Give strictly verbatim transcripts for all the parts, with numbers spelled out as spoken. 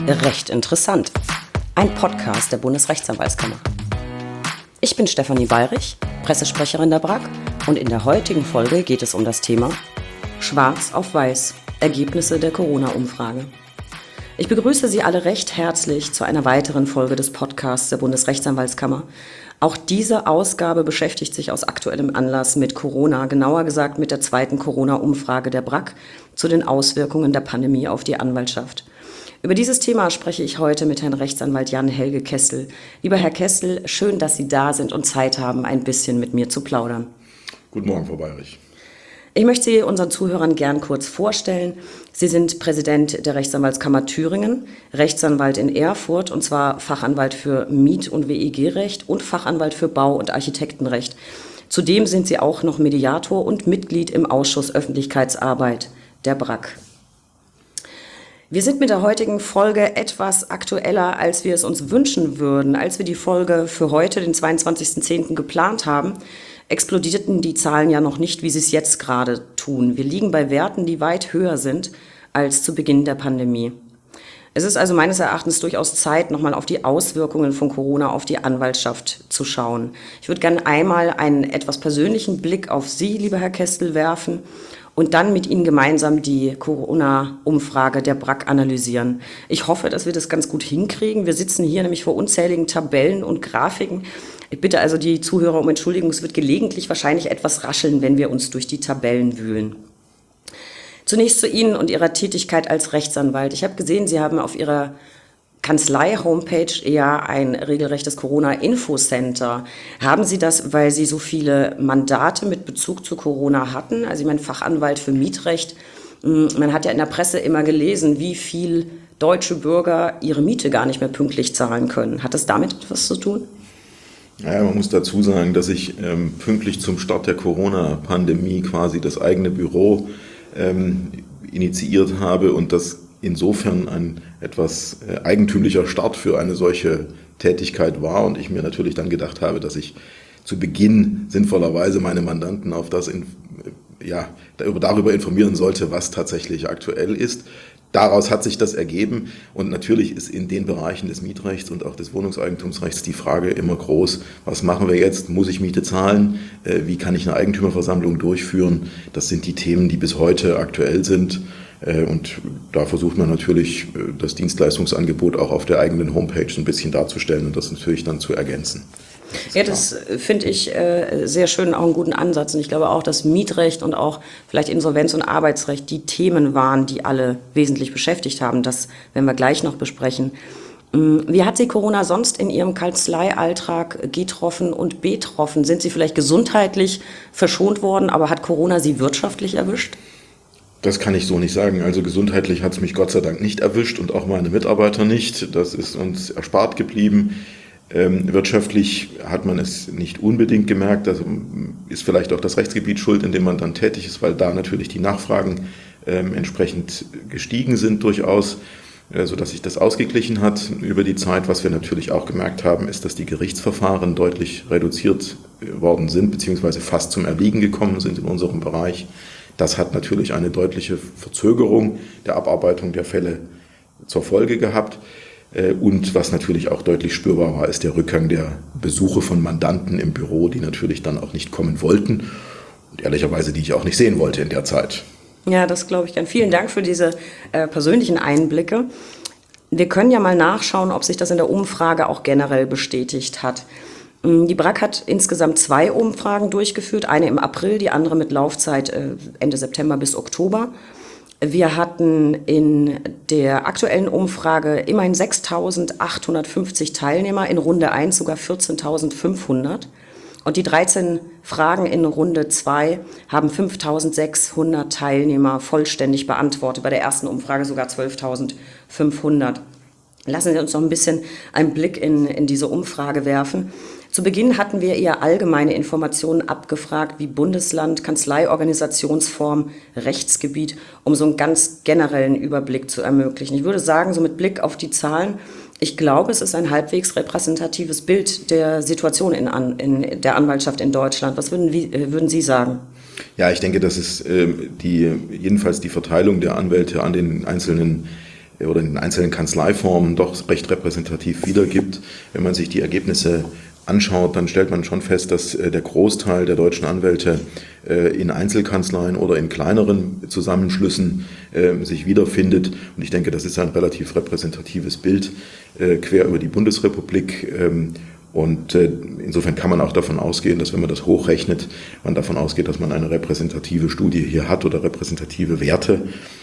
Recht interessant. Ein Podcast der Bundesrechtsanwaltskammer. Ich bin Stefanie Bayrich, Pressesprecherin der B R A K, und in der heutigen Folge geht es um das Thema Schwarz auf Weiß, Ergebnisse der Corona-Umfrage. Ich begrüße Sie alle recht herzlich zu einer weiteren Folge des Podcasts der Bundesrechtsanwaltskammer. Auch diese Ausgabe beschäftigt sich aus aktuellem Anlass mit Corona, genauer gesagt mit der zweiten Corona-Umfrage der B R A K zu den Auswirkungen der Pandemie auf die Anwaltschaft. Über dieses Thema spreche ich heute mit Herrn Rechtsanwalt Jan-Helge Kessel. Lieber Herr Kessel, schön, dass Sie da sind und Zeit haben, ein bisschen mit mir zu plaudern. Guten Morgen, Frau Bayrich. Ich möchte Sie unseren Zuhörern gern kurz vorstellen. Sie sind Präsident der Rechtsanwaltskammer Thüringen, Rechtsanwalt in Erfurt, und zwar Fachanwalt für Miet- und W E G-Recht und Fachanwalt für Bau- und Architektenrecht. Zudem sind Sie auch noch Mediator und Mitglied im Ausschuss Öffentlichkeitsarbeit der B R A K. Wir sind mit der heutigen Folge etwas aktueller, als wir es uns wünschen würden. Als wir die Folge für heute, den zweiundzwanzigsten zehnten geplant haben, explodierten die Zahlen ja noch nicht, wie sie es jetzt gerade tun. Wir liegen bei Werten, die weit höher sind als zu Beginn der Pandemie. Es ist also meines Erachtens durchaus Zeit, nochmal auf die Auswirkungen von Corona auf die Anwaltschaft zu schauen. Ich würde gerne einmal einen etwas persönlichen Blick auf Sie, lieber Herr Kessel, werfen und dann mit Ihnen gemeinsam die Corona-Umfrage der B R A K analysieren. Ich hoffe, dass wir das ganz gut hinkriegen. Wir sitzen hier nämlich vor unzähligen Tabellen und Grafiken. Ich bitte also die Zuhörer um Entschuldigung, es wird gelegentlich wahrscheinlich etwas rascheln, wenn wir uns durch die Tabellen wühlen. Zunächst zu Ihnen und Ihrer Tätigkeit als Rechtsanwalt. Ich habe gesehen, Sie haben auf Ihrer Kanzlei-Homepage eher ein regelrechtes Corona-Infocenter. Haben Sie das, weil Sie so viele Mandate mit Bezug zu Corona hatten? Also ich meine, Fachanwalt für Mietrecht. Man hat ja in der Presse immer gelesen, wie viel deutsche Bürger ihre Miete gar nicht mehr pünktlich zahlen können. Hat das damit etwas zu tun? Naja, man muss dazu sagen, dass ich ähm, pünktlich zum Start der Corona-Pandemie quasi das eigene Büro ähm, initiiert habe und das insofern ein etwas äh, eigentümlicher Start für eine solche Tätigkeit war und ich mir natürlich dann gedacht habe, dass ich zu Beginn sinnvollerweise meine Mandanten auf das in, äh, ja, darüber informieren sollte, was tatsächlich aktuell ist. Daraus hat sich das ergeben und natürlich ist in den Bereichen des Mietrechts und auch des Wohnungseigentumsrechts die Frage immer groß, was machen wir jetzt, muss ich Miete zahlen, wie kann ich eine Eigentümerversammlung durchführen, das sind die Themen, die bis heute aktuell sind und da versucht man natürlich das Dienstleistungsangebot auch auf der eigenen Homepage ein bisschen darzustellen und das natürlich dann zu ergänzen. Das ja, das finde ich äh, sehr schön, auch einen guten Ansatz. Und ich glaube auch, dass Mietrecht und auch vielleicht Insolvenz- und Arbeitsrecht die Themen waren, die alle wesentlich beschäftigt haben. Das werden wir gleich noch besprechen. Wie hat Sie Corona sonst in Ihrem Kanzleialltag getroffen und betroffen? Sind Sie vielleicht gesundheitlich verschont worden, aber hat Corona Sie wirtschaftlich erwischt? Das kann ich so nicht sagen. Also gesundheitlich hat es mich Gott sei Dank nicht erwischt und auch meine Mitarbeiter nicht. Das ist uns erspart geblieben. Ähm, wirtschaftlich hat man es nicht unbedingt gemerkt, das ist vielleicht auch das Rechtsgebiet schuld, in dem man dann tätig ist, weil da natürlich die Nachfragen ähm, entsprechend gestiegen sind durchaus, äh, sodass sich das ausgeglichen hat über die Zeit. Was wir natürlich auch gemerkt haben, ist, dass die Gerichtsverfahren deutlich reduziert worden sind, beziehungsweise fast zum Erliegen gekommen sind in unserem Bereich. Das hat natürlich eine deutliche Verzögerung der Abarbeitung der Fälle zur Folge gehabt. Und was natürlich auch deutlich spürbar war, ist der Rückgang der Besuche von Mandanten im Büro, die natürlich dann auch nicht kommen wollten und ehrlicherweise, die ich auch nicht sehen wollte in der Zeit. Ja, das glaube ich gern. Vielen Dank für diese äh, persönlichen Einblicke. Wir können ja mal nachschauen, ob sich das in der Umfrage auch generell bestätigt hat. Die B R A K hat insgesamt zwei Umfragen durchgeführt, eine im April, die andere mit Laufzeit äh, Ende September bis Oktober. Wir hatten in der aktuellen Umfrage immerhin sechstausendachthundertfünfzig Teilnehmer, in Runde eins sogar vierzehntausendfünfhundert. Und die dreizehn Fragen in Runde zwei haben fünftausendsechshundert Teilnehmer vollständig beantwortet, bei der ersten Umfrage sogar zwölftausendfünfhundert. Lassen Sie uns noch ein bisschen einen Blick in, in diese Umfrage werfen. Zu Beginn hatten wir eher allgemeine Informationen abgefragt, wie Bundesland, Kanzleiorganisationsform, Rechtsgebiet, um so einen ganz generellen Überblick zu ermöglichen. Ich würde sagen, so mit Blick auf die Zahlen, ich glaube, es ist ein halbwegs repräsentatives Bild der Situation in, An, in der Anwaltschaft in Deutschland. Was würden, wie, würden Sie sagen? Ja, ich denke, das ist äh, die, jedenfalls die Verteilung der Anwälte an den einzelnen oder in den einzelnen Kanzleiformen doch recht repräsentativ wiedergibt. Wenn man sich die Ergebnisse anschaut, dann stellt man schon fest, dass der Großteil der deutschen Anwälte in Einzelkanzleien oder in kleineren Zusammenschlüssen sich wiederfindet. Und ich denke, das ist ein relativ repräsentatives Bild quer über die Bundesrepublik. Und insofern kann man auch davon ausgehen, dass wenn man das hochrechnet, man davon ausgeht, dass man eine repräsentative Studie hier hat oder repräsentative Werte.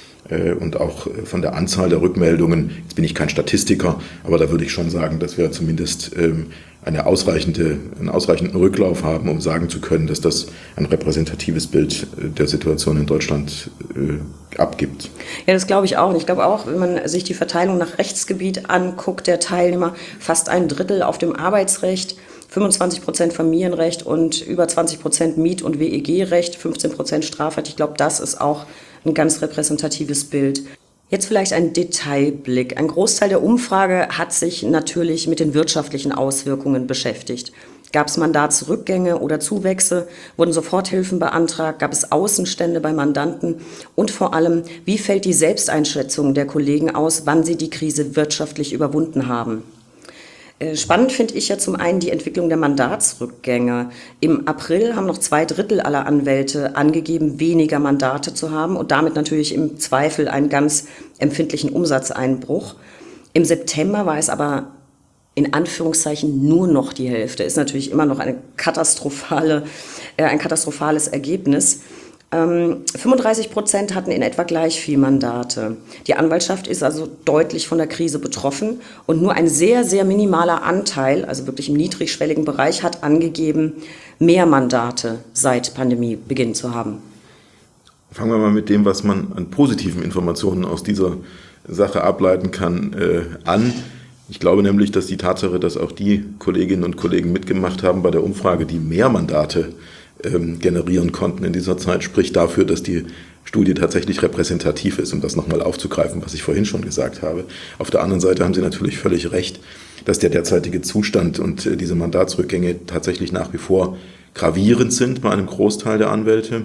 Und auch von der Anzahl der Rückmeldungen, jetzt bin ich kein Statistiker, aber da würde ich schon sagen, dass wir zumindest eine ausreichende, einen ausreichenden Rücklauf haben, um sagen zu können, dass das ein repräsentatives Bild der Situation in Deutschland abgibt. Ja, das glaube ich auch. Und ich glaube auch, wenn man sich die Verteilung nach Rechtsgebiet anguckt, der Teilnehmer, fast ein Drittel auf dem Arbeitsrecht, fünfundzwanzig Prozent Familienrecht und über zwanzig Prozent Miet- und W E G-Recht, fünfzehn Prozent Strafrecht. Ich glaube, das ist auch ein ganz repräsentatives Bild. Jetzt vielleicht ein Detailblick. Ein Großteil der Umfrage hat sich natürlich mit den wirtschaftlichen Auswirkungen beschäftigt. Gab es Mandatsrückgänge oder Zuwächse? Wurden Soforthilfen beantragt? Gab es Außenstände bei Mandanten? Und vor allem, wie fällt die Selbsteinschätzung der Kollegen aus, wann sie die Krise wirtschaftlich überwunden haben? Spannend finde ich ja zum einen die Entwicklung der Mandatsrückgänge. Im April haben noch zwei Drittel aller Anwälte angegeben, weniger Mandate zu haben und damit natürlich im Zweifel einen ganz empfindlichen Umsatzeinbruch. Im September war es aber in Anführungszeichen nur noch die Hälfte. Ist natürlich immer noch eine katastrophale, äh, ein katastrophales Ergebnis. Ähm, fünfunddreißig Prozent hatten in etwa gleich viel Mandate. Die Anwaltschaft ist also deutlich von der Krise betroffen und nur ein sehr, sehr minimaler Anteil, also wirklich im niedrigschwelligen Bereich, hat angegeben, mehr Mandate seit Pandemiebeginn zu haben. Fangen wir mal mit dem, was man an positiven Informationen aus dieser Sache ableiten kann, äh, an. Ich glaube nämlich, dass die Tatsache, dass auch die Kolleginnen und Kollegen mitgemacht haben bei der Umfrage, die mehr Mandate generieren konnten in dieser Zeit, spricht dafür, dass die Studie tatsächlich repräsentativ ist, um das nochmal aufzugreifen, was ich vorhin schon gesagt habe. Auf der anderen Seite haben Sie natürlich völlig recht, dass der derzeitige Zustand und diese Mandatsrückgänge tatsächlich nach wie vor gravierend sind bei einem Großteil der Anwälte.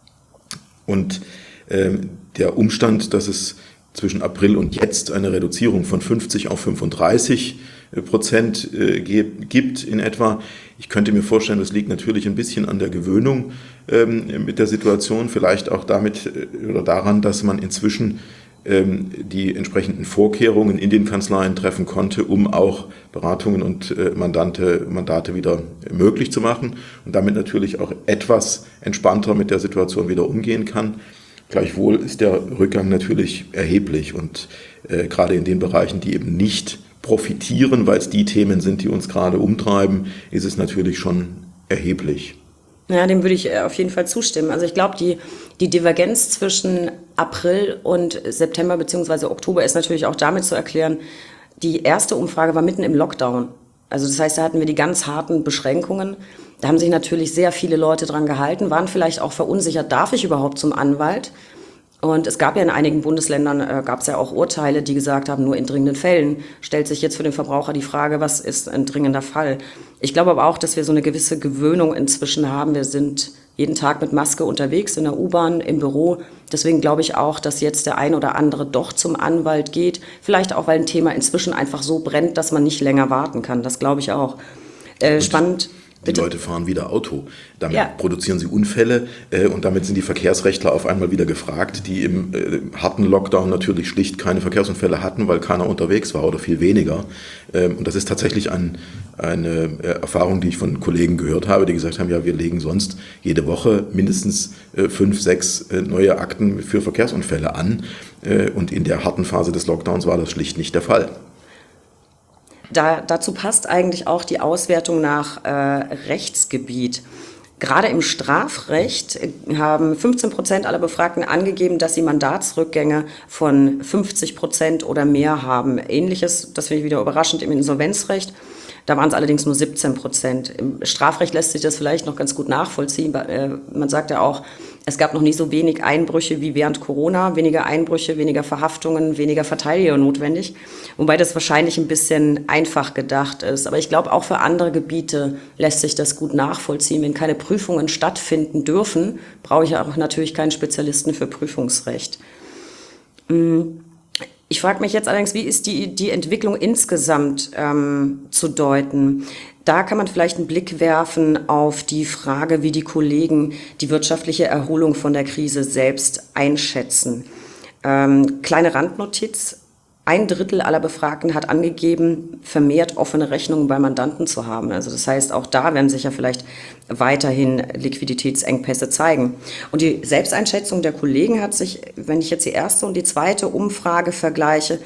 Und ähm, der Umstand, dass es zwischen April und jetzt eine Reduzierung von fünfzig auf fünfunddreißig Prozent äh, gibt in etwa. Ich könnte mir vorstellen, das liegt natürlich ein bisschen an der Gewöhnung ähm, mit der Situation, vielleicht auch damit äh, oder daran, dass man inzwischen ähm, die entsprechenden Vorkehrungen in den Kanzleien treffen konnte, um auch Beratungen und äh, Mandante, Mandate wieder möglich zu machen und damit natürlich auch etwas entspannter mit der Situation wieder umgehen kann. Gleichwohl ist der Rückgang natürlich erheblich und äh, gerade in den Bereichen, die eben nicht profitieren, weil es die Themen sind, die uns gerade umtreiben, ist es natürlich schon erheblich. Ja, dem würde ich auf jeden Fall zustimmen. Also ich glaube, die, die Divergenz zwischen April und September bzw. Oktober ist natürlich auch damit zu erklären, die erste Umfrage war mitten im Lockdown. Also das heißt, da hatten wir die ganz harten Beschränkungen. Da haben sich natürlich sehr viele Leute dran gehalten, waren vielleicht auch verunsichert, darf ich überhaupt zum Anwalt? Und es gab ja in einigen Bundesländern, äh, gab es ja auch Urteile, die gesagt haben, nur in dringenden Fällen stellt sich jetzt für den Verbraucher die Frage, was ist ein dringender Fall? Ich glaube aber auch, dass wir so eine gewisse Gewöhnung inzwischen haben. Wir sind jeden Tag mit Maske unterwegs, in der U-Bahn, im Büro. Deswegen glaube ich auch, dass jetzt der ein oder andere doch zum Anwalt geht. Vielleicht auch, weil ein Thema inzwischen einfach so brennt, dass man nicht länger warten kann. Das glaube ich auch. Äh, spannend. Die Bitte? Leute fahren wieder Auto. Damit ja. produzieren sie Unfälle äh, und damit sind die Verkehrsrechtler auf einmal wieder gefragt, die im äh, harten Lockdown natürlich schlicht keine Verkehrsunfälle hatten, weil keiner unterwegs war oder viel weniger. Ähm, und das ist tatsächlich ein, eine äh, Erfahrung, die ich von Kollegen gehört habe, die gesagt haben, ja, wir legen sonst jede Woche mindestens äh, fünf, sechs äh, neue Akten für Verkehrsunfälle an. Äh, und in der harten Phase des Lockdowns war das schlicht nicht der Fall. Da, dazu passt eigentlich auch die Auswertung nach äh, Rechtsgebiet. Gerade im Strafrecht haben fünfzehn Prozent aller Befragten angegeben, dass sie Mandatsrückgänge von fünfzig Prozent oder mehr haben. Ähnliches, das finde ich wieder überraschend, im Insolvenzrecht. Da waren es allerdings nur siebzehn Prozent. Im Strafrecht lässt sich das vielleicht noch ganz gut nachvollziehen. Man sagt ja auch, es gab noch nie so wenig Einbrüche wie während Corona. Weniger Einbrüche, weniger Verhaftungen, weniger Verteidiger notwendig. Wobei das wahrscheinlich ein bisschen einfach gedacht ist. Aber ich glaube, auch für andere Gebiete lässt sich das gut nachvollziehen. Wenn keine Prüfungen stattfinden dürfen, brauche ich auch natürlich keinen Spezialisten für Prüfungsrecht. Ich frage mich jetzt allerdings, wie ist die, die Entwicklung insgesamt ähm, zu deuten? Da kann man vielleicht einen Blick werfen auf die Frage, wie die Kollegen die wirtschaftliche Erholung von der Krise selbst einschätzen. Ähm, kleine Randnotiz. Ein Drittel aller Befragten hat angegeben, vermehrt offene Rechnungen bei Mandanten zu haben. Also das heißt, auch da werden sich ja vielleicht weiterhin Liquiditätsengpässe zeigen. Und die Selbsteinschätzung der Kollegen hat sich, wenn ich jetzt die erste und die zweite Umfrage vergleiche,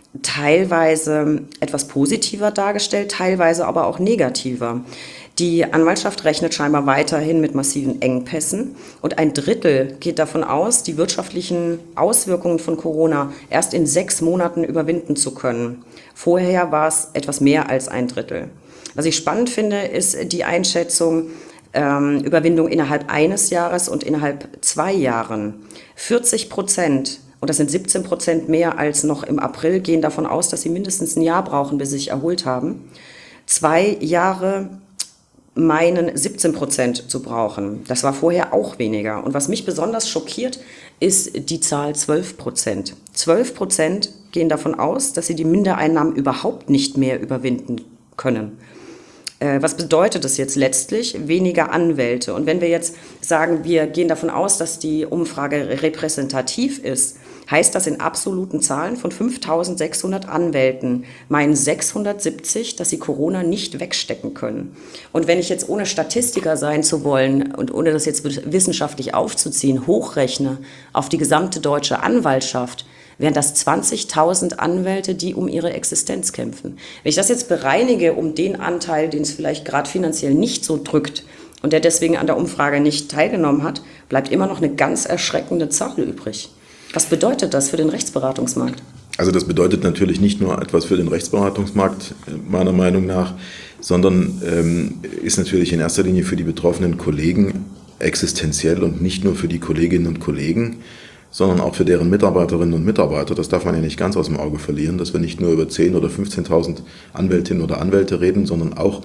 teilweise etwas positiver dargestellt, teilweise aber auch negativer. Die Anwaltschaft rechnet scheinbar weiterhin mit massiven Engpässen und ein Drittel geht davon aus, die wirtschaftlichen Auswirkungen von Corona erst in sechs Monaten überwinden zu können. Vorher war es etwas mehr als ein Drittel. Was ich spannend finde, ist die Einschätzung ähm, Überwindung innerhalb eines Jahres und innerhalb zwei Jahren. vierzig Prozent, und das sind siebzehn Prozent mehr als noch im April, gehen davon aus, dass sie mindestens ein Jahr brauchen, bis sie sich erholt haben. Zwei Jahre meinen siebzehn Prozent zu brauchen. Das war vorher auch weniger. Und was mich besonders schockiert, ist die Zahl zwölf Prozent. zwölf Prozent gehen davon aus, dass sie die Mindereinnahmen überhaupt nicht mehr überwinden können. Äh, was bedeutet das jetzt letztlich? Weniger Anwälte. Und wenn wir jetzt sagen, wir gehen davon aus, dass die Umfrage repräsentativ ist, heißt das in absoluten Zahlen von fünftausendsechshundert Anwälten meinen sechshundertsiebzig, dass sie Corona nicht wegstecken können. Und wenn ich jetzt, ohne Statistiker sein zu wollen und ohne das jetzt wissenschaftlich aufzuziehen, hochrechne auf die gesamte deutsche Anwaltschaft, wären das zwanzigtausend Anwälte, die um ihre Existenz kämpfen. Wenn ich das jetzt bereinige um den Anteil, den es vielleicht gerade finanziell nicht so drückt und der deswegen an der Umfrage nicht teilgenommen hat, bleibt immer noch eine ganz erschreckende Zahl übrig. Was bedeutet das für den Rechtsberatungsmarkt? Also das bedeutet natürlich nicht nur etwas für den Rechtsberatungsmarkt, meiner Meinung nach, sondern ähm, ist natürlich in erster Linie für die betroffenen Kollegen existenziell und nicht nur für die Kolleginnen und Kollegen, sondern auch für deren Mitarbeiterinnen und Mitarbeiter. Das darf man ja nicht ganz aus dem Auge verlieren, dass wir nicht nur über zehntausend oder fünfzehntausend Anwältinnen oder Anwälte reden, sondern auch,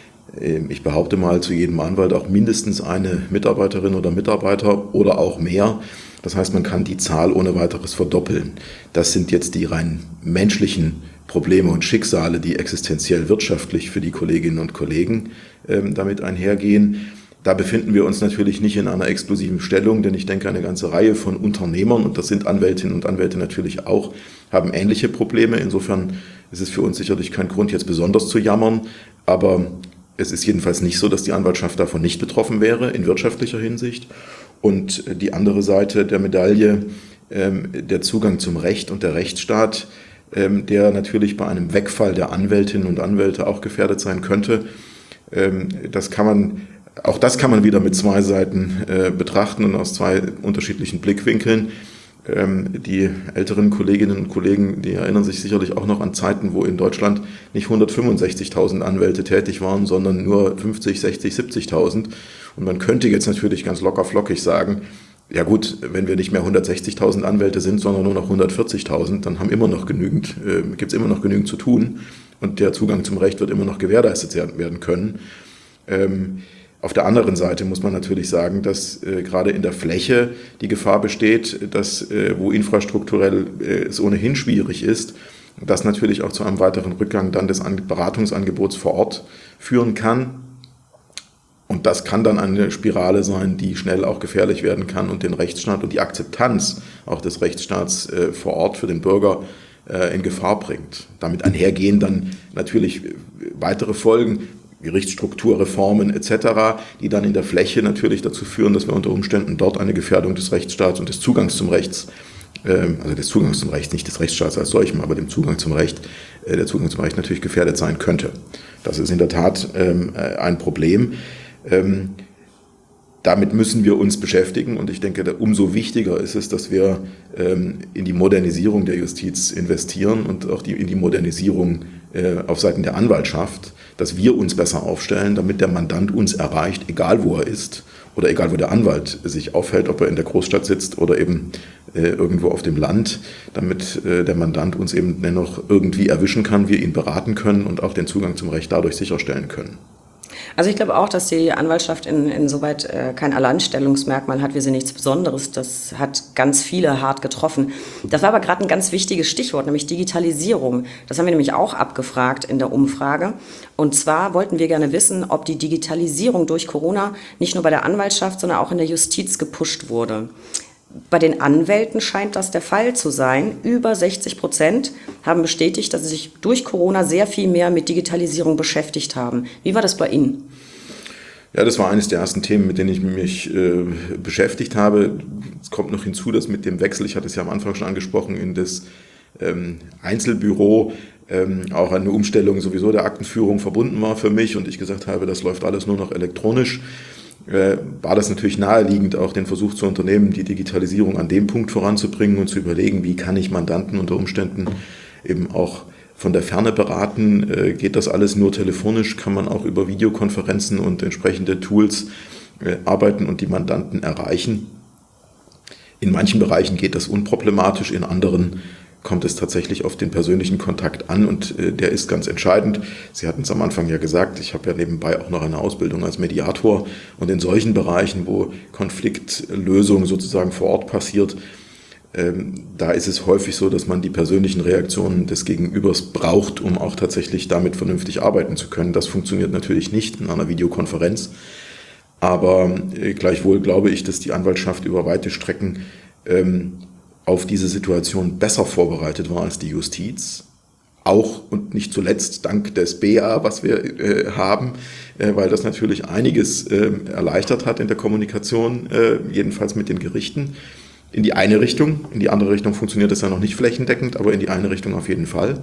ich behaupte mal, zu jedem Anwalt auch mindestens eine Mitarbeiterin oder Mitarbeiter oder auch mehr. Das heißt, man kann die Zahl ohne weiteres verdoppeln. Das sind jetzt die rein menschlichen Probleme und Schicksale, die existenziell wirtschaftlich für die Kolleginnen und Kollegen äh, damit einhergehen. Da befinden wir uns natürlich nicht in einer exklusiven Stellung, denn ich denke, eine ganze Reihe von Unternehmern, und das sind Anwältinnen und Anwälte natürlich auch, haben ähnliche Probleme. Insofern ist es für uns sicherlich kein Grund, jetzt besonders zu jammern, aber es ist jedenfalls nicht so, dass die Anwaltschaft davon nicht betroffen wäre, in wirtschaftlicher Hinsicht. Und die andere Seite der Medaille, ähm, der Zugang zum Recht und der Rechtsstaat, ähm, der natürlich bei einem Wegfall der Anwältinnen und Anwälte auch gefährdet sein könnte. Ähm, das kann man, auch das kann man wieder mit zwei Seiten äh, betrachten und aus zwei unterschiedlichen Blickwinkeln. Ähm, die älteren Kolleginnen und Kollegen, die erinnern sich sicherlich auch noch an Zeiten, wo in Deutschland nicht hundertfünfundsechzigtausend Anwälte tätig waren, sondern nur fünfzig, sechzig, siebzigtausend. Und man könnte jetzt natürlich ganz locker flockig sagen, ja gut, wenn wir nicht mehr hundertsechzigtausend Anwälte sind, sondern nur noch hundertvierzigtausend, dann haben immer noch genügend, äh, gibt es immer noch genügend zu tun und der Zugang zum Recht wird immer noch gewährleistet werden können. Ähm, Auf der anderen Seite muss man natürlich sagen, dass äh, gerade in der Fläche die Gefahr besteht, dass äh, wo infrastrukturell äh, es ohnehin schwierig ist, das natürlich auch zu einem weiteren Rückgang dann des An- Beratungsangebots vor Ort führen kann. Und das kann dann eine Spirale sein, die schnell auch gefährlich werden kann und den Rechtsstaat und die Akzeptanz auch des Rechtsstaats äh, vor Ort für den Bürger äh, in Gefahr bringt. Damit einhergehen dann natürlich weitere Folgen, Gerichtsstrukturreformen et cetera, die dann in der Fläche natürlich dazu führen, dass wir unter Umständen dort eine Gefährdung des Rechtsstaats und des Zugangs zum Rechts, also des Zugangs zum Recht, nicht des Rechtsstaats als solchem, aber dem Zugang zum Recht, der Zugang zum Recht natürlich gefährdet sein könnte. Das ist in der Tat ein Problem. Damit müssen wir uns beschäftigen und ich denke, umso wichtiger ist es, dass wir in die Modernisierung der Justiz investieren und auch die, in die Modernisierung auf Seiten der Anwaltschaft, dass wir uns besser aufstellen, damit der Mandant uns erreicht, egal wo er ist oder egal wo der Anwalt sich aufhält, ob er in der Großstadt sitzt oder eben äh, irgendwo auf dem Land, damit äh, der Mandant uns eben dennoch irgendwie erwischen kann, wir ihn beraten können und auch den Zugang zum Recht dadurch sicherstellen können. Also ich glaube auch, dass die Anwaltschaft in, insoweit äh, kein Alleinstellungsmerkmal hat. Wir sind nichts Besonderes. Das hat ganz viele hart getroffen. Das war aber gerade ein ganz wichtiges Stichwort, nämlich Digitalisierung. Das haben wir nämlich auch abgefragt in der Umfrage. Und zwar wollten wir gerne wissen, ob die Digitalisierung durch Corona nicht nur bei der Anwaltschaft, sondern auch in der Justiz gepusht wurde. Bei den Anwälten scheint das der Fall zu sein. Über sechzig Prozent haben bestätigt, dass sie sich durch Corona sehr viel mehr mit Digitalisierung beschäftigt haben. Wie war das bei Ihnen? Ja, das war eines der ersten Themen, mit denen ich mich äh, beschäftigt habe. Es kommt noch hinzu, dass mit dem Wechsel, ich hatte es ja am Anfang schon angesprochen, in das ähm, Einzelbüro ähm, auch eine Umstellung sowieso der Aktenführung verbunden war für mich und ich gesagt habe, das läuft alles nur noch elektronisch. War das natürlich naheliegend, auch den Versuch zu unternehmen, die Digitalisierung an dem Punkt voranzubringen und zu überlegen, wie kann ich Mandanten unter Umständen eben auch von der Ferne beraten. Geht das alles nur telefonisch? Kann man auch über Videokonferenzen und entsprechende Tools arbeiten und die Mandanten erreichen? In manchen Bereichen geht das unproblematisch, in anderen kommt es tatsächlich auf den persönlichen Kontakt an und äh, der ist ganz entscheidend. Sie hatten es am Anfang ja gesagt, ich habe ja nebenbei auch noch eine Ausbildung als Mediator und in solchen Bereichen, wo Konfliktlösung sozusagen vor Ort passiert, ähm, da ist es häufig so, dass man die persönlichen Reaktionen des Gegenübers braucht, um auch tatsächlich damit vernünftig arbeiten zu können. Das funktioniert natürlich nicht in einer Videokonferenz, aber äh, gleichwohl glaube ich, dass die Anwaltschaft über weite Strecken ähm, auf diese Situation besser vorbereitet war als die Justiz. Auch und nicht zuletzt dank des B A, was wir äh, haben, äh, weil das natürlich einiges äh, erleichtert hat in der Kommunikation, äh, jedenfalls mit den Gerichten. In die eine Richtung, in die andere Richtung funktioniert das ja noch nicht flächendeckend, aber in die eine Richtung auf jeden Fall.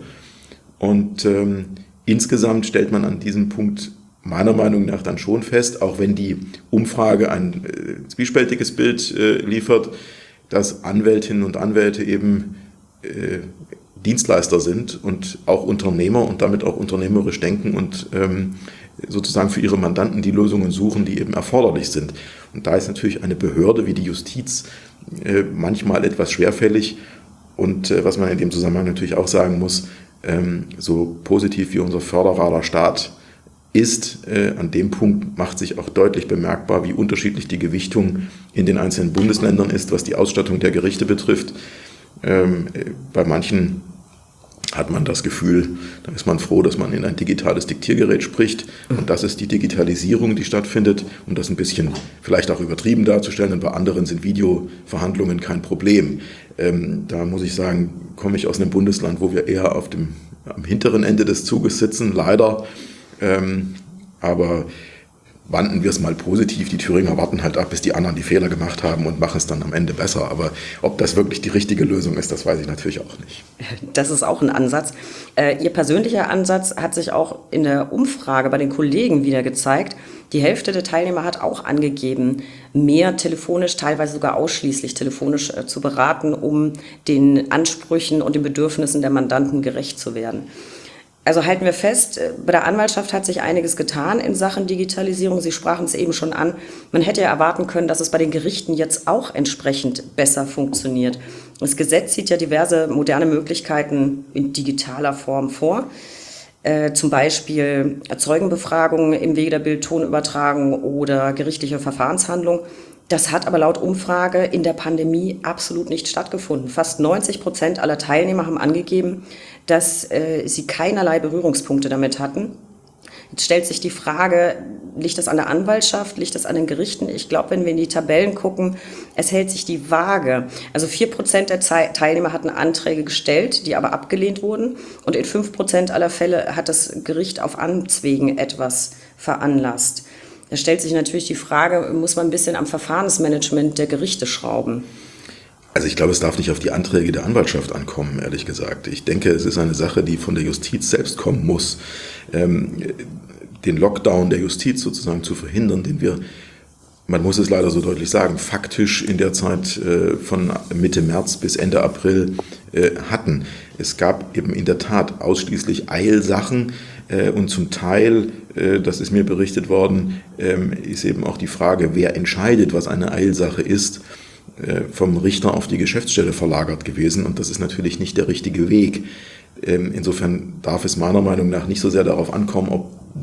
Und ähm, insgesamt stellt man an diesem Punkt meiner Meinung nach dann schon fest, auch wenn die Umfrage ein äh, zwiespältiges Bild äh, liefert, dass Anwältinnen und Anwälte eben äh, Dienstleister sind und auch Unternehmer und damit auch unternehmerisch denken und ähm, sozusagen für ihre Mandanten die Lösungen suchen, die eben erforderlich sind. Und da ist natürlich eine Behörde wie die Justiz äh, manchmal etwas schwerfällig und äh, was man in dem Zusammenhang natürlich auch sagen muss, ähm, so positiv wie unser Förderer Staat ist, äh, an dem Punkt macht sich auch deutlich bemerkbar, wie unterschiedlich die Gewichtung in den einzelnen Bundesländern ist, was die Ausstattung der Gerichte betrifft. Ähm, äh, bei manchen hat man das Gefühl, da ist man froh, dass man in ein digitales Diktiergerät spricht und das ist die Digitalisierung, die stattfindet, um das ein bisschen vielleicht auch übertrieben darzustellen, und bei anderen sind Videoverhandlungen kein Problem. Ähm, da muss ich sagen, komme ich aus einem Bundesland, wo wir eher auf dem, am hinteren Ende des Zuges sitzen, leider. Ähm, aber wandten wir es mal positiv. Die Thüringer warten halt ab, bis die anderen die Fehler gemacht haben und machen es dann am Ende besser. Aber ob das wirklich die richtige Lösung ist, das weiß ich natürlich auch nicht. Das ist auch ein Ansatz. Äh, Ihr persönlicher Ansatz hat sich auch in der Umfrage bei den Kollegen wieder gezeigt. Die Hälfte der Teilnehmer hat auch angegeben, mehr telefonisch, teilweise sogar ausschließlich telefonisch äh, zu beraten, um den Ansprüchen und den Bedürfnissen der Mandanten gerecht zu werden. Also halten wir fest, bei der Anwaltschaft hat sich einiges getan in Sachen Digitalisierung. Sie sprachen es eben schon an. Man hätte ja erwarten können, dass es bei den Gerichten jetzt auch entsprechend besser funktioniert. Das Gesetz sieht ja diverse moderne Möglichkeiten in digitaler Form vor. Äh, zum Beispiel Zeugenbefragungen im Wege der Bild-Ton-Übertragung oder gerichtliche Verfahrenshandlung. Das hat aber laut Umfrage in der Pandemie absolut nicht stattgefunden. Fast neunzig Prozent aller Teilnehmer haben angegeben, dass äh, sie keinerlei Berührungspunkte damit hatten. Jetzt stellt sich die Frage, liegt das an der Anwaltschaft, liegt das an den Gerichten? Ich glaube, wenn wir in die Tabellen gucken, es hält sich die Waage. Also vier Prozent der Teilnehmer hatten Anträge gestellt, die aber abgelehnt wurden. Und in fünf Prozent aller Fälle hat das Gericht auf Amtswegen etwas veranlasst. Da stellt sich natürlich die Frage, muss man ein bisschen am Verfahrensmanagement der Gerichte schrauben? Also ich glaube, es darf nicht auf die Anträge der Anwaltschaft ankommen, ehrlich gesagt. Ich denke, es ist eine Sache, die von der Justiz selbst kommen muss, ähm, den Lockdown der Justiz sozusagen zu verhindern, den wir, man muss es leider so deutlich sagen, faktisch in der Zeit äh, von Mitte März bis Ende April äh, hatten. Es gab eben in der Tat ausschließlich Eilsachen äh, und zum Teil, äh, das ist mir berichtet worden, äh, ist eben auch die Frage, wer entscheidet, was eine Eilsache ist, vom Richter auf die Geschäftsstelle verlagert gewesen und das ist natürlich nicht der richtige Weg. Insofern darf es meiner Meinung nach nicht so sehr darauf ankommen, ob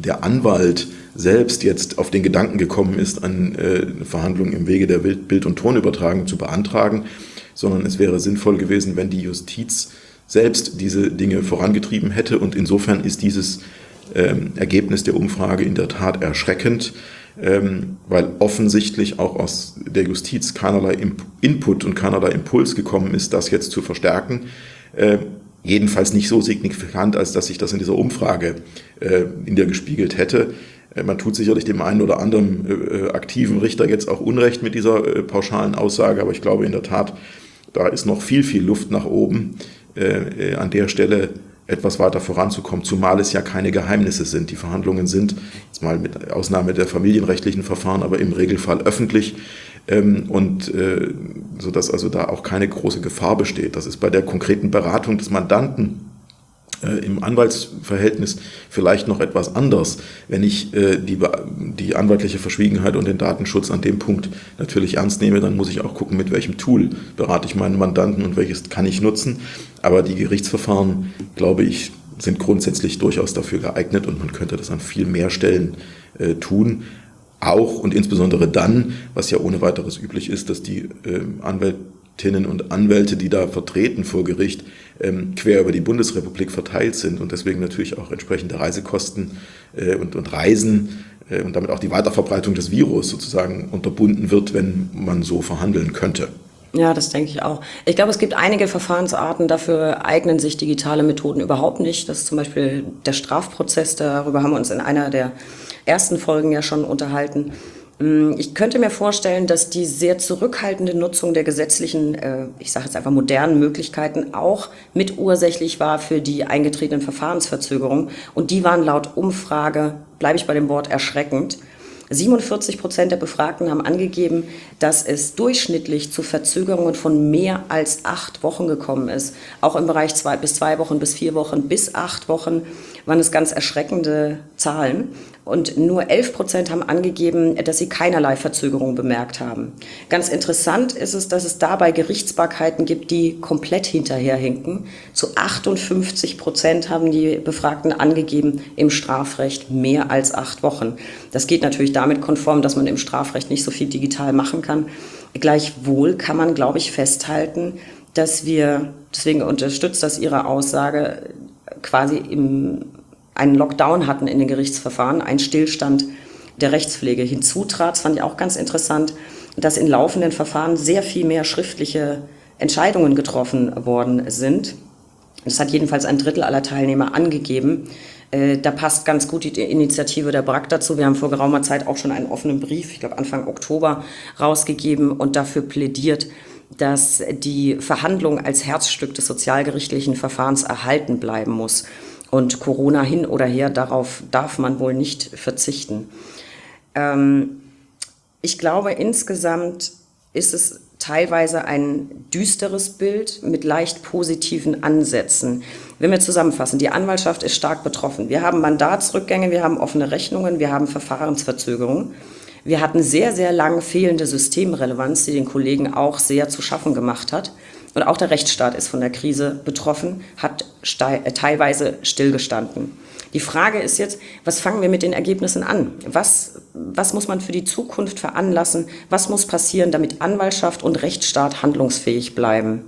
der Anwalt selbst jetzt auf den Gedanken gekommen ist, eine äh, Verhandlung im Wege der Bild- und Tonübertragung zu beantragen, sondern es wäre sinnvoll gewesen, wenn die Justiz selbst diese Dinge vorangetrieben hätte. Und insofern ist dieses ähm, Ergebnis der Umfrage in der Tat erschreckend, ähm, weil offensichtlich auch aus der Justiz keinerlei Imp- Input und keinerlei Impuls gekommen ist, das jetzt zu verstärken. Äh, jedenfalls nicht so signifikant, als dass sich das in dieser Umfrage äh, in der gespiegelt hätte. Äh, man tut sicherlich dem einen oder anderen äh, aktiven Richter jetzt auch Unrecht mit dieser äh, pauschalen Aussage, aber ich glaube in der Tat, da ist noch viel, viel Luft nach oben, äh, an der Stelle etwas weiter voranzukommen, zumal es ja keine Geheimnisse sind. Die Verhandlungen sind, jetzt mal mit Ausnahme der familienrechtlichen Verfahren, aber im Regelfall öffentlich, ähm, und äh, sodass also da auch keine große Gefahr besteht. Das ist bei der konkreten Beratung des Mandanten äh, im Anwaltsverhältnis vielleicht noch etwas anders. Wenn ich äh, die, die anwaltliche Verschwiegenheit und den Datenschutz an dem Punkt natürlich ernst nehme, dann muss ich auch gucken, mit welchem Tool berate ich meinen Mandanten und welches kann ich nutzen. Aber die Gerichtsverfahren, glaube ich, sind grundsätzlich durchaus dafür geeignet und man könnte das an viel mehr Stellen äh, tun. Auch und insbesondere dann, was ja ohne weiteres üblich ist, dass die äh, Anwältinnen und Anwälte, die da vertreten vor Gericht, ähm, quer über die Bundesrepublik verteilt sind und deswegen natürlich auch entsprechende Reisekosten äh, und, und Reisen äh, und damit auch die Weiterverbreitung des Virus sozusagen unterbunden wird, wenn man so verhandeln könnte. Ja, das denke ich auch. Ich glaube, es gibt einige Verfahrensarten, dafür eignen sich digitale Methoden überhaupt nicht. Das ist zum Beispiel der Strafprozess, darüber haben wir uns in einer der ersten Folgen ja schon unterhalten. Ich könnte mir vorstellen, dass die sehr zurückhaltende Nutzung der gesetzlichen, ich sage jetzt einfach modernen Möglichkeiten auch mitursächlich war für die eingetretenen Verfahrensverzögerungen. Und die waren laut Umfrage, bleibe ich bei dem Wort, erschreckend. siebenundvierzig Prozent der Befragten haben angegeben, dass es durchschnittlich zu Verzögerungen von mehr als acht Wochen gekommen ist. Auch im Bereich zwei bis zwei Wochen, bis vier Wochen, bis acht Wochen waren es ganz erschreckende Zahlen. Und nur elf Prozent haben angegeben, dass sie keinerlei Verzögerung bemerkt haben. Ganz interessant ist es, dass es dabei Gerichtsbarkeiten gibt, die komplett hinterherhinken. Zu achtundfünfzig Prozent haben die Befragten angegeben, im Strafrecht mehr als acht Wochen. Das geht natürlich damit konform, dass man im Strafrecht nicht so viel digital machen kann. Gleichwohl kann man, glaube ich, festhalten, dass wir, deswegen unterstützt das Ihre Aussage, quasi im einen Lockdown hatten in den Gerichtsverfahren, einen Stillstand der Rechtspflege. Hinzu trat, das fand ich auch ganz interessant, dass in laufenden Verfahren sehr viel mehr schriftliche Entscheidungen getroffen worden sind. Das hat jedenfalls ein Drittel aller Teilnehmer angegeben. Äh, da passt ganz gut die Initiative der B R A C dazu. Wir haben vor geraumer Zeit auch schon einen offenen Brief, ich glaube Anfang Oktober, rausgegeben und dafür plädiert, dass die Verhandlung als Herzstück des sozialgerichtlichen Verfahrens erhalten bleiben muss. Und Corona hin oder her, darauf darf man wohl nicht verzichten. Ähm, ich glaube, insgesamt ist es teilweise ein düsteres Bild mit leicht positiven Ansätzen. Wenn wir zusammenfassen, die Anwaltschaft ist stark betroffen. Wir haben Mandatsrückgänge, wir haben offene Rechnungen, wir haben Verfahrensverzögerungen. Wir hatten sehr, sehr lange fehlende Systemrelevanz, die den Kollegen auch sehr zu schaffen gemacht hat. Und auch der Rechtsstaat ist von der Krise betroffen, hat teilweise stillgestanden. Die Frage ist jetzt, was fangen wir mit den Ergebnissen an? Was, was muss man für die Zukunft veranlassen? Was muss passieren, damit Anwaltschaft und Rechtsstaat handlungsfähig bleiben?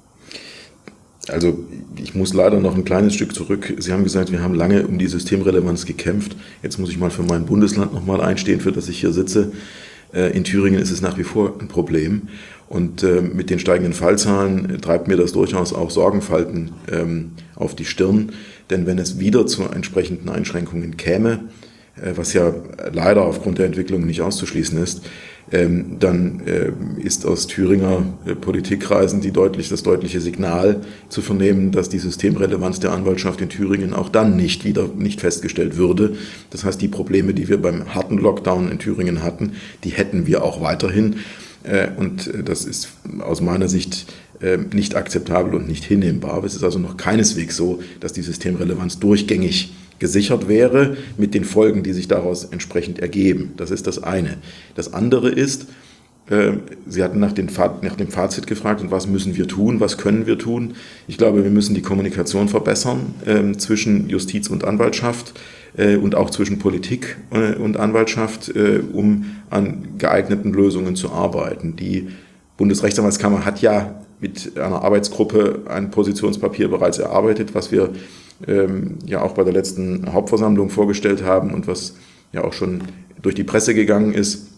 Also ich muss leider noch ein kleines Stück zurück. Sie haben gesagt, wir haben lange um die Systemrelevanz gekämpft. Jetzt muss ich mal für mein Bundesland noch mal einstehen, für das ich hier sitze. In Thüringen ist es nach wie vor ein Problem. Und äh, mit den steigenden Fallzahlen äh, treibt mir das durchaus auch Sorgenfalten ähm, auf die Stirn. Denn wenn es wieder zu entsprechenden Einschränkungen käme, äh, was ja leider aufgrund der Entwicklung nicht auszuschließen ist, ähm, dann äh, ist aus Thüringer äh, Politikkreisen die deutlich, das deutliche Signal zu vernehmen, dass die Systemrelevanz der Anwaltschaft in Thüringen auch dann nicht wieder nicht festgestellt würde. Das heißt, die Probleme, die wir beim harten Lockdown in Thüringen hatten, die hätten wir auch weiterhin. Und das ist aus meiner Sicht nicht akzeptabel und nicht hinnehmbar. Es ist also noch keineswegs so, dass die Systemrelevanz durchgängig gesichert wäre mit den Folgen, die sich daraus entsprechend ergeben. Das ist das eine. Das andere ist, Sie hatten nach dem Fazit gefragt, und was müssen wir tun, was können wir tun? Ich glaube, wir müssen die Kommunikation verbessern zwischen Justiz und Anwaltschaft. äh, und auch zwischen Politik äh, und Anwaltschaft, äh, um an geeigneten Lösungen zu arbeiten. Die Bundesrechtsanwaltskammer hat ja mit einer Arbeitsgruppe ein Positionspapier bereits erarbeitet, was wir ähm, ja auch bei der letzten Hauptversammlung vorgestellt haben und was ja auch schon durch die Presse gegangen ist,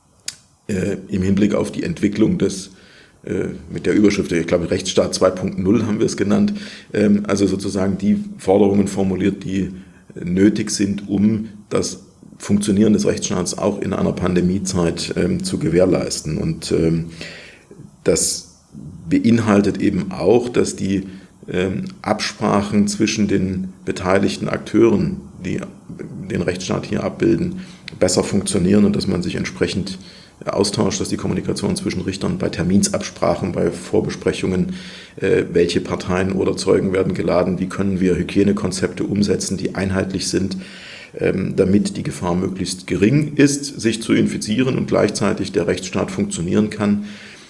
äh, im Hinblick auf die Entwicklung des, äh, mit der Überschrift, ich glaube Rechtsstaat zwei Punkt null haben wir es genannt, ähm, also sozusagen die Forderungen formuliert, die nötig sind, um das Funktionieren des Rechtsstaats auch in einer Pandemiezeit ähm, zu gewährleisten. Und ähm, das beinhaltet eben auch, dass die ähm, Absprachen zwischen den beteiligten Akteuren, die den Rechtsstaat hier abbilden, besser funktionieren und dass man sich entsprechend austauscht, dass die Kommunikation zwischen Richtern bei Terminsabsprachen, bei Vorbesprechungen, äh, welche Parteien oder Zeugen werden geladen, wie können wir Hygienekonzepte umsetzen, die einheitlich sind, ähm, damit die Gefahr möglichst gering ist, sich zu infizieren und gleichzeitig der Rechtsstaat funktionieren kann.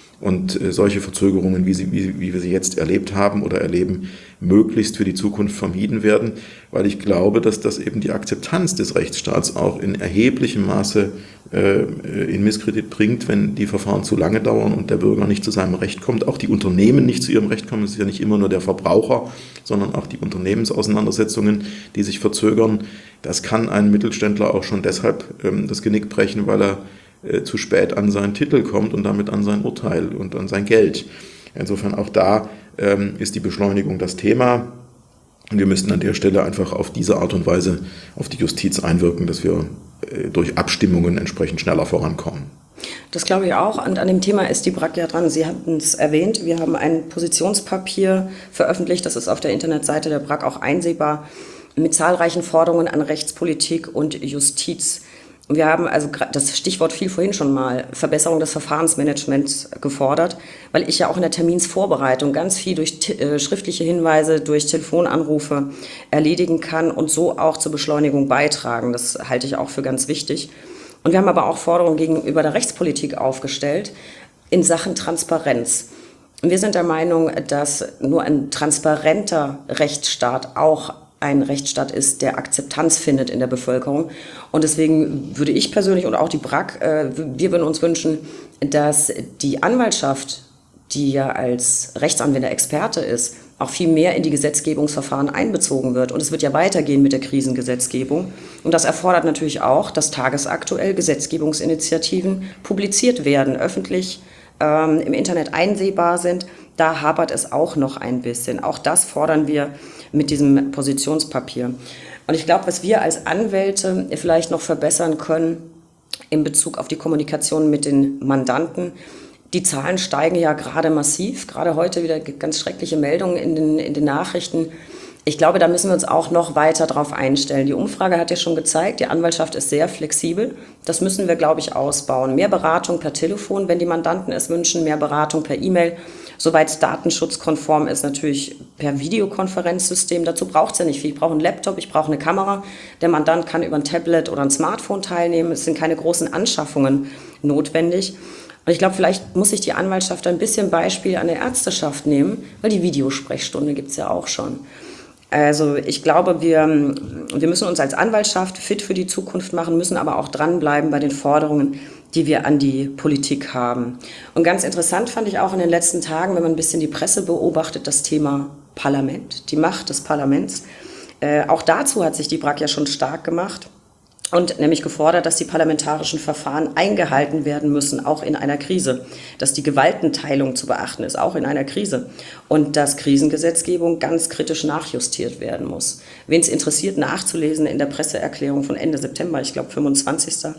Und äh, solche Verzögerungen, wie, sie, wie, wie wir sie jetzt erlebt haben oder erleben, möglichst für die Zukunft vermieden werden, weil ich glaube, dass das eben die Akzeptanz des Rechtsstaats auch in erheblichem Maße äh, in Misskredit bringt, wenn die Verfahren zu lange dauern und der Bürger nicht zu seinem Recht kommt, auch die Unternehmen nicht zu ihrem Recht kommen. Es ist ja nicht immer nur der Verbraucher, sondern auch die Unternehmensauseinandersetzungen, die sich verzögern. Das kann ein Mittelständler auch schon deshalb ähm, das Genick brechen, weil er zu spät an seinen Titel kommt und damit an sein Urteil und an sein Geld. Insofern auch da ähm, ist die Beschleunigung das Thema. Und wir müssten an der Stelle einfach auf diese Art und Weise auf die Justiz einwirken, dass wir äh, durch Abstimmungen entsprechend schneller vorankommen. Das glaube ich auch. Und an dem Thema ist die B R A K ja dran. Sie hatten es erwähnt. Wir haben ein Positionspapier veröffentlicht. Das ist auf der Internetseite der B R A K auch einsehbar, mit zahlreichen Forderungen an Rechtspolitik und Justiz. Wir haben also das Stichwort fiel vorhin schon mal, Verbesserung des Verfahrensmanagements gefordert, weil ich ja auch in der Terminsvorbereitung ganz viel durch äh, schriftliche Hinweise, durch Telefonanrufe erledigen kann und so auch zur Beschleunigung beitragen. Das halte ich auch für ganz wichtig. Und wir haben aber auch Forderungen gegenüber der Rechtspolitik aufgestellt in Sachen Transparenz. Und wir sind der Meinung, dass nur ein transparenter Rechtsstaat auch ein Rechtsstaat ist, der Akzeptanz findet in der Bevölkerung. Und deswegen würde ich persönlich und auch die B R A K, äh, wir würden uns wünschen, dass die Anwaltschaft, die ja als Rechtsanwender Experte ist, auch viel mehr in die Gesetzgebungsverfahren einbezogen wird. Und es wird ja weitergehen mit der Krisengesetzgebung. Und das erfordert natürlich auch, dass tagesaktuell Gesetzgebungsinitiativen publiziert werden, öffentlich ähm, im Internet einsehbar sind. Da hapert es auch noch ein bisschen. Auch das fordern wir mit diesem Positionspapier. Und ich glaube, was wir als Anwälte vielleicht noch verbessern können in Bezug auf die Kommunikation mit den Mandanten, die Zahlen steigen ja gerade massiv, gerade heute wieder ganz schreckliche Meldungen in den, in den Nachrichten. Ich glaube, da müssen wir uns auch noch weiter drauf einstellen. Die Umfrage hat ja schon gezeigt, die Anwaltschaft ist sehr flexibel. Das müssen wir, glaube ich, ausbauen. Mehr Beratung per Telefon, wenn die Mandanten es wünschen, mehr Beratung per E-Mail. Soweit es datenschutzkonform ist, natürlich per Videokonferenzsystem. Dazu braucht es ja nicht viel. Ich brauche einen Laptop, ich brauche eine Kamera. Der Mandant kann über ein Tablet oder ein Smartphone teilnehmen. Es sind keine großen Anschaffungen notwendig. Und ich glaube, vielleicht muss sich die Anwaltschaft ein bisschen Beispiel an der Ärzteschaft nehmen, weil die Videosprechstunde gibt es ja auch schon. Also ich glaube, wir, wir müssen uns als Anwaltschaft fit für die Zukunft machen, müssen aber auch dranbleiben bei den Forderungen, die wir an die Politik haben. Und ganz interessant fand ich auch in den letzten Tagen, wenn man ein bisschen die Presse beobachtet, das Thema Parlament, die Macht des Parlaments. Äh, auch dazu hat sich die B R A K ja schon stark gemacht. Und nämlich gefordert, dass die parlamentarischen Verfahren eingehalten werden müssen, auch in einer Krise. Dass die Gewaltenteilung zu beachten ist, auch in einer Krise. Und dass Krisengesetzgebung ganz kritisch nachjustiert werden muss. Wen es interessiert, nachzulesen in der Presseerklärung von Ende September, ich glaube fünfundzwanzigsten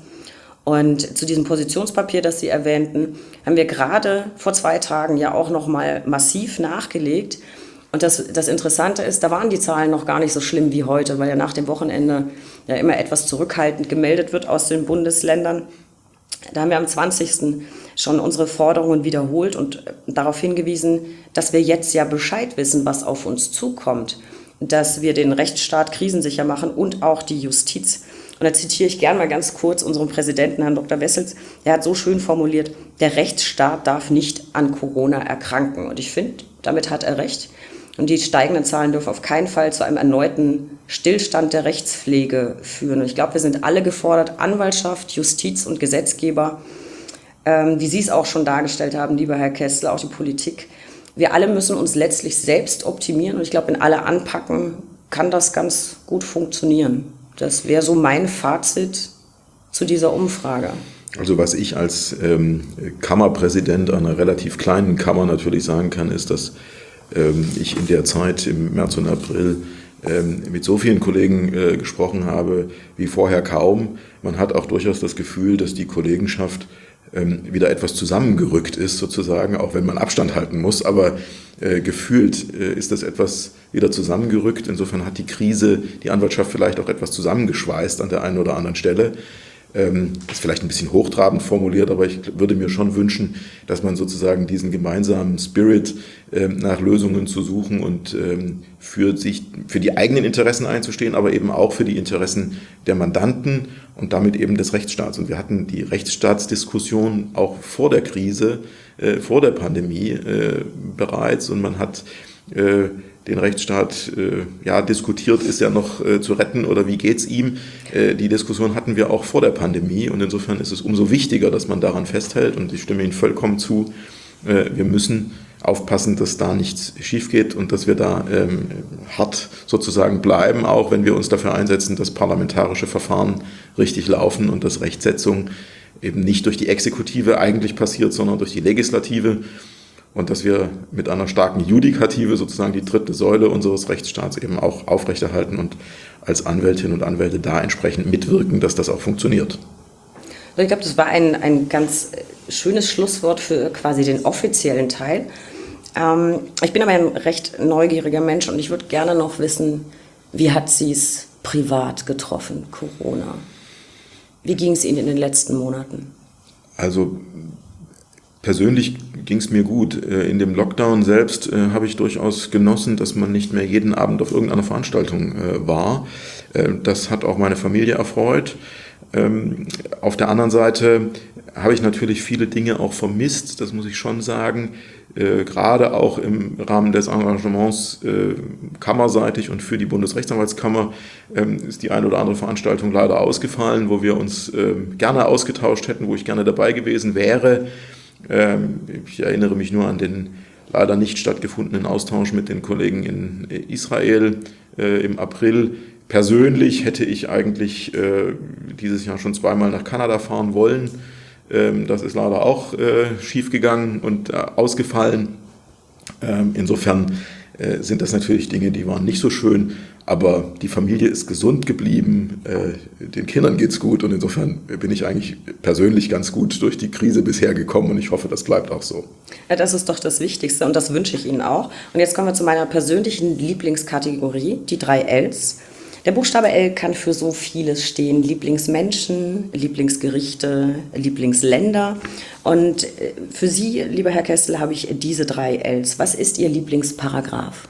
Und zu diesem Positionspapier, das Sie erwähnten, haben wir gerade vor zwei Tagen ja auch noch mal massiv nachgelegt. Und das, das Interessante ist, da waren die Zahlen noch gar nicht so schlimm wie heute, weil ja nach dem Wochenende ja immer etwas zurückhaltend gemeldet wird aus den Bundesländern. Da haben wir am zwanzigsten schon unsere Forderungen wiederholt und darauf hingewiesen, dass wir jetzt ja Bescheid wissen, was auf uns zukommt, dass wir den Rechtsstaat krisensicher machen und auch die Justiz. Und da zitiere ich gerne mal ganz kurz unseren Präsidenten, Herrn Doktor Wessels. Er hat so schön formuliert, der Rechtsstaat darf nicht an Corona erkranken. Und ich finde, damit hat er recht. Und die steigenden Zahlen dürfen auf keinen Fall zu einem erneuten Stillstand der Rechtspflege führen. Und ich glaube, wir sind alle gefordert, Anwaltschaft, Justiz und Gesetzgeber, ähm, wie Sie es auch schon dargestellt haben, lieber Herr Kessler, auch die Politik. Wir alle müssen uns letztlich selbst optimieren und ich glaube, wenn alle anpacken, kann das ganz gut funktionieren. Das wäre so mein Fazit zu dieser Umfrage. Also was ich als ähm, Kammerpräsident einer relativ kleinen Kammer natürlich sagen kann, ist, dass ähm, ich in der Zeit im März und April ähm, mit so vielen Kollegen äh, gesprochen habe wie vorher kaum. Man hat auch durchaus das Gefühl, dass die Kollegenschaft ähm, wieder etwas zusammengerückt ist sozusagen, auch wenn man Abstand halten muss, aber äh, gefühlt äh, ist das etwas wieder zusammengerückt. Insofern hat die Krise die Anwaltschaft vielleicht auch etwas zusammengeschweißt an der einen oder anderen Stelle. Ähm, das ist vielleicht ein bisschen hochtrabend formuliert, aber ich würde mir schon wünschen, dass man sozusagen diesen gemeinsamen Spirit ähm, nach Lösungen zu suchen und ähm, für sich, für die eigenen Interessen einzustehen, aber eben auch für die Interessen der Mandanten und damit eben des Rechtsstaats. Und wir hatten die Rechtsstaatsdiskussion auch vor der Krise, äh, vor der Pandemie äh, bereits und man hat äh, den Rechtsstaat äh, ja, diskutiert, ist er noch äh, zu retten oder wie geht's ihm? Äh, die Diskussion hatten wir auch vor der Pandemie und insofern ist es umso wichtiger, dass man daran festhält und ich stimme Ihnen vollkommen zu, äh, wir müssen aufpassen, dass da nichts schief geht und dass wir da ähm, hart sozusagen bleiben, auch wenn wir uns dafür einsetzen, dass parlamentarische Verfahren richtig laufen und dass Rechtsetzung eben nicht durch die Exekutive eigentlich passiert, sondern durch die Legislative. Und dass wir mit einer starken Judikative sozusagen die dritte Säule unseres Rechtsstaats eben auch aufrechterhalten und als Anwältinnen und Anwälte da entsprechend mitwirken, dass das auch funktioniert. Ich glaube, das war ein, ein ganz schönes Schlusswort für quasi den offiziellen Teil. Ähm, ich bin aber ein recht neugieriger Mensch und ich würde gerne noch wissen, wie hat Sie es privat getroffen, Corona? Wie ging es Ihnen in den letzten Monaten? Also persönlich ging es mir gut. In dem Lockdown selbst äh, habe ich durchaus genossen, dass man nicht mehr jeden Abend auf irgendeiner Veranstaltung äh, war. Äh, das hat auch meine Familie erfreut. Ähm, auf der anderen Seite habe ich natürlich viele Dinge auch vermisst, das muss ich schon sagen. Äh, gerade auch im Rahmen des Engagements äh, kammerseitig und für die Bundesrechtsanwaltskammer ähm, ist die eine oder andere Veranstaltung leider ausgefallen, wo wir uns äh, gerne ausgetauscht hätten, wo ich gerne dabei gewesen wäre. Ich erinnere mich nur an den leider nicht stattgefundenen Austausch mit den Kollegen in Israel äh, im April. Persönlich hätte ich eigentlich äh, dieses Jahr schon zweimal nach Kanada fahren wollen. Ähm, das ist leider auch äh, schiefgegangen und äh, ausgefallen. Ähm, insofern äh, sind das natürlich Dinge, die waren nicht so schön. Aber die Familie ist gesund geblieben, äh, den Kindern geht's gut und insofern bin ich eigentlich persönlich ganz gut durch die Krise bisher gekommen und ich hoffe, das bleibt auch so. Ja, das ist doch das Wichtigste und das wünsche ich Ihnen auch. Und jetzt kommen wir zu meiner persönlichen Lieblingskategorie, die drei Ls. Der Buchstabe L kann für so vieles stehen. Lieblingsmenschen, Lieblingsgerichte, Lieblingsländer. Und für Sie, lieber Herr Kessler, habe ich diese drei Ls. Was ist Ihr Lieblingsparagraph?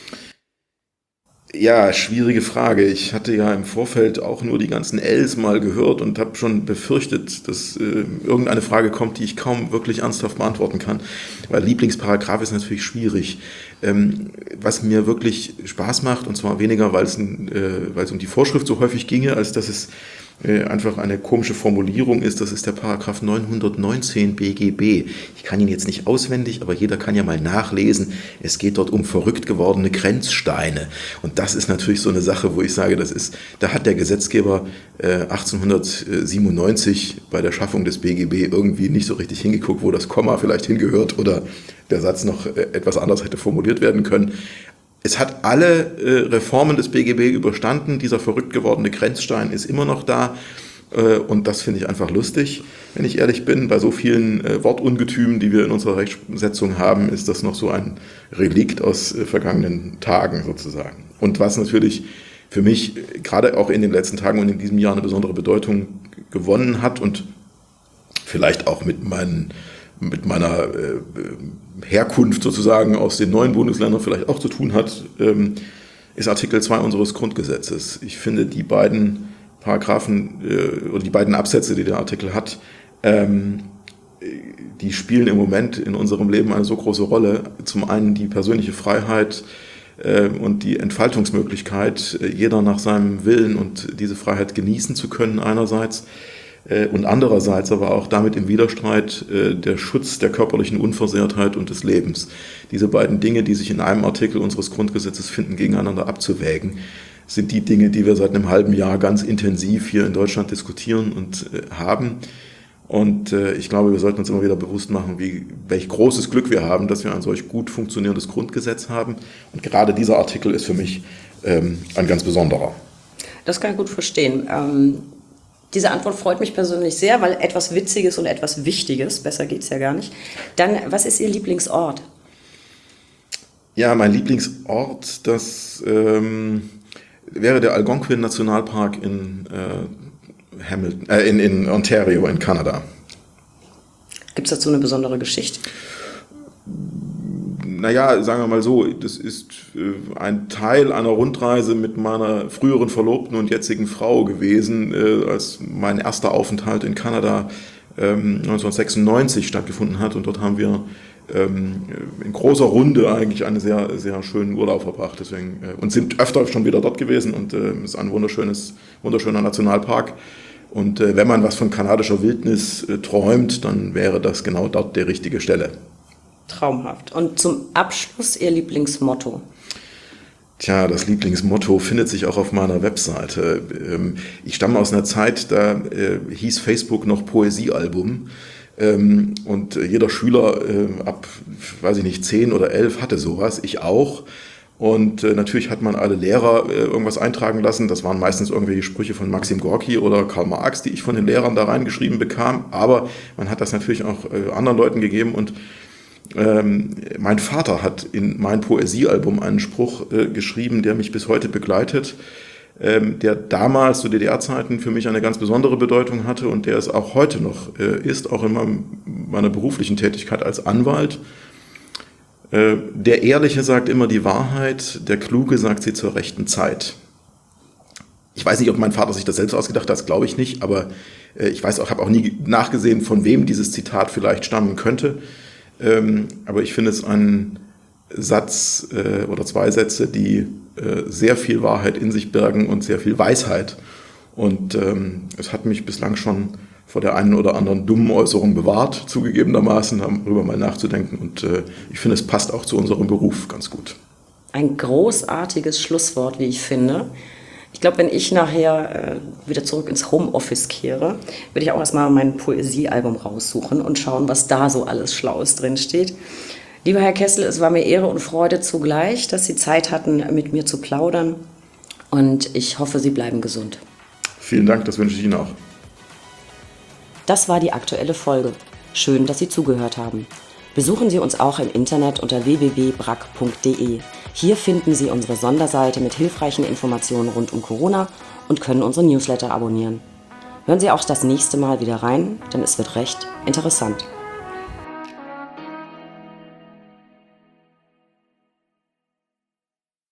Ja, schwierige Frage. Ich hatte ja im Vorfeld auch nur die ganzen Ls mal gehört und habe schon befürchtet, dass äh, irgendeine Frage kommt, die ich kaum wirklich ernsthaft beantworten kann. Weil Lieblingsparagraph ist natürlich schwierig. Ähm, was mir wirklich Spaß macht, und zwar weniger, weil es, äh, weil es um die Vorschrift so häufig ginge, als dass es äh, einfach eine komische Formulierung ist, das ist der Paragraph neunhundertneunzehn B G B. Ich kann ihn jetzt nicht auswendig, aber jeder kann ja mal nachlesen. Es geht dort um verrückt gewordene Grenzsteine. Und das ist natürlich so eine Sache, wo ich sage, das ist, da hat der Gesetzgeber äh, achtzehnhundertsiebenundneunzig bei der Schaffung des B G B irgendwie nicht so richtig hingeguckt, wo das Komma vielleicht hingehört oder der Satz noch äh, etwas anders hätte formuliert werden können. Es hat alle äh, Reformen des B G B überstanden. Dieser verrückt gewordene Grenzstein ist immer noch da. Äh, und das finde ich einfach lustig, wenn ich ehrlich bin. Bei so vielen äh, Wortungetümen, die wir in unserer Rechtsetzung haben, ist das noch so ein Relikt aus äh, vergangenen Tagen sozusagen. Und was natürlich für mich äh, gerade auch in den letzten Tagen und in diesem Jahr eine besondere Bedeutung gewonnen hat und vielleicht auch mit meinen mit meiner äh, Herkunft sozusagen aus den neuen Bundesländern vielleicht auch zu tun hat, ähm, ist Artikel zwei unseres Grundgesetzes. Ich finde, die beiden Paragraphen äh, oder die beiden Absätze, die der Artikel hat, ähm, die spielen im Moment in unserem Leben eine so große Rolle. Zum einen die persönliche Freiheit und die Entfaltungsmöglichkeit, jeder nach seinem Willen und diese Freiheit genießen zu können einerseits und andererseits aber auch damit im Widerstreit der Schutz der körperlichen Unversehrtheit und des Lebens. Diese beiden Dinge, die sich in einem Artikel unseres Grundgesetzes finden, gegeneinander abzuwägen, sind die Dinge, die wir seit einem halben Jahr ganz intensiv hier in Deutschland diskutieren und haben. Und äh, ich glaube, wir sollten uns immer wieder bewusst machen, wie, welch großes Glück wir haben, dass wir ein solch gut funktionierendes Grundgesetz haben. Und gerade dieser Artikel ist für mich ähm, ein ganz besonderer. Das kann ich gut verstehen. Ähm, diese Antwort freut mich persönlich sehr, weil etwas Witziges und etwas Wichtiges, besser geht's ja gar nicht. Dann, was ist Ihr Lieblingsort? Ja, mein Lieblingsort, das ähm, wäre der Algonquin-Nationalpark in äh, Hamilton, äh, in, in Ontario in Kanada. Gibt es dazu eine besondere Geschichte? Naja, sagen wir mal so, das ist äh, ein Teil einer Rundreise mit meiner früheren Verlobten und jetzigen Frau gewesen, äh, als mein erster Aufenthalt in Kanada ähm, neunzehnhundertsechsundneunzig stattgefunden hat. Und dort haben wir ähm, in großer Runde eigentlich einen sehr, sehr schönen Urlaub verbracht. Deswegen, äh, und sind öfter schon wieder dort gewesen und es äh, ist ein wunderschönes, wunderschöner Nationalpark. Und äh, wenn man was von kanadischer Wildnis äh, träumt, dann wäre das genau dort die richtige Stelle. Traumhaft. Und zum Abschluss Ihr Lieblingsmotto? Tja, das Lieblingsmotto findet sich auch auf meiner Webseite. Ähm, ich stamme aus einer Zeit, da äh, hieß Facebook noch Poesiealbum. Ähm, und äh, jeder Schüler äh, ab, weiß ich nicht, zehn oder elf hatte sowas, ich auch. Und äh, natürlich hat man alle Lehrer äh, irgendwas eintragen lassen. Das waren meistens irgendwelche Sprüche von Maxim Gorki oder Karl Marx, die ich von den Lehrern da reingeschrieben bekam. Aber man hat das natürlich auch äh, anderen Leuten gegeben. Und ähm, mein Vater hat in mein Poesiealbum einen Spruch äh, geschrieben, der mich bis heute begleitet, ähm, der damals zu D D R-Zeiten für mich eine ganz besondere Bedeutung hatte und der es auch heute noch äh, ist, auch in meinem, meiner beruflichen Tätigkeit als Anwalt. Der Ehrliche sagt immer die Wahrheit, der Kluge sagt sie zur rechten Zeit. Ich weiß nicht, ob mein Vater sich das selbst ausgedacht hat, das glaube ich nicht, aber ich weiß auch, habe auch nie nachgesehen, von wem dieses Zitat vielleicht stammen könnte. Aber ich finde es ein Satz oder zwei Sätze, die sehr viel Wahrheit in sich bergen und sehr viel Weisheit. Und es hat mich bislang schon vor der einen oder anderen dummen Äußerung bewahrt, zugegebenermaßen, darüber mal nachzudenken. Und äh, ich finde, es passt auch zu unserem Beruf ganz gut. Ein großartiges Schlusswort, wie ich finde. Ich glaube, wenn ich nachher äh, wieder zurück ins Homeoffice kehre, würde ich auch erstmal mein Poesiealbum raussuchen und schauen, was da so alles Schlaues drin steht. Lieber Herr Kessel, es war mir Ehre und Freude zugleich, dass Sie Zeit hatten, mit mir zu plaudern. Und ich hoffe, Sie bleiben gesund. Vielen Dank, das wünsche ich Ihnen auch. Das war die aktuelle Folge. Schön, dass Sie zugehört haben. Besuchen Sie uns auch im Internet unter w w w punkt brack punkt d e. Hier finden Sie unsere Sonderseite mit hilfreichen Informationen rund um Corona und können unsere Newsletter abonnieren. Hören Sie auch das nächste Mal wieder rein, denn es wird recht interessant.